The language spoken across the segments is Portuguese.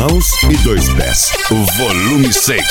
mãos e 2 pés. Volume 6.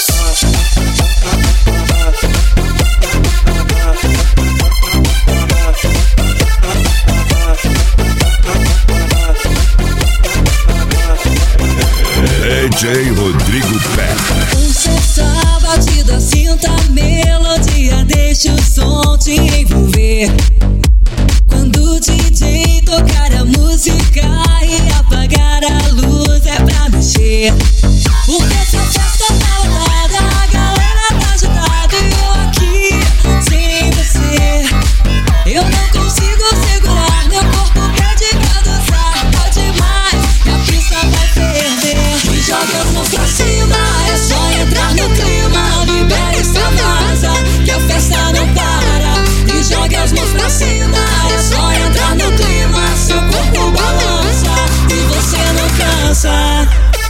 DJ Rodrigo Pé. Essa batida, sinta a melodia, deixa o som te envolver. Quando o DJ tocar a música e apagar a luz é pra mexer. Porque essa festa tá lotada, a galera tá agitada e eu aqui sem você. Eu não consigo segurar, meu corpo pede pra dançar. Pode mais, que a pista vai ferver. E joga as mãos pra cima, é só entrar no clima. Libera essa vaza, que a festa não para. E joga as mãos pra cima, é só entrar no clima. Seu corpo balança e você não cansa.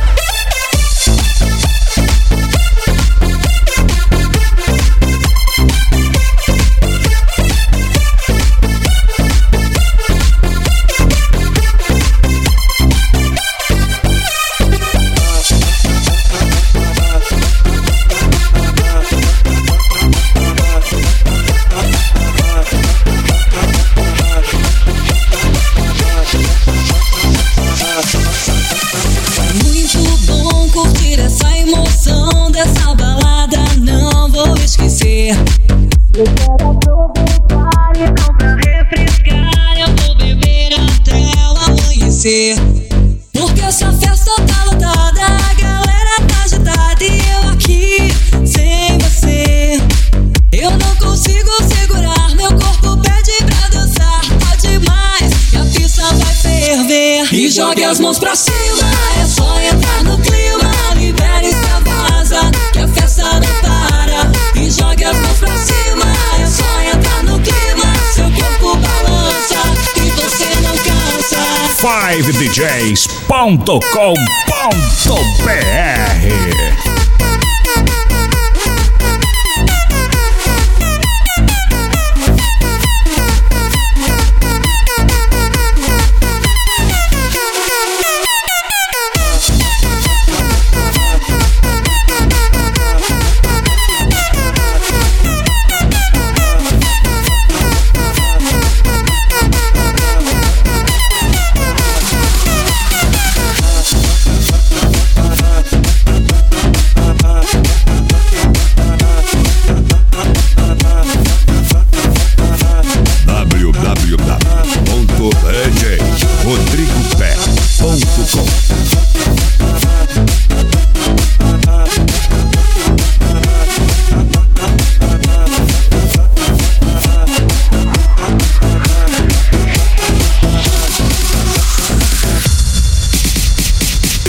Dessa balada não vou esquecer. Eu quero aproveitar e não pra refrescar. Eu vou beber até o amanhecer. Porque essa festa tá lotada, a galera tá agitada e eu aqui sem você. Eu não consigo segurar, meu corpo pede pra dançar. Pode mais, que a pista vai ferver. E jogue as mãos pra cima, é só entrar no clima. Libere essa vaza, que a festa não para. E jogue as mãos pra cima, é só entrar no clima. Seu corpo balança e você não cansa. 5DJs.com.br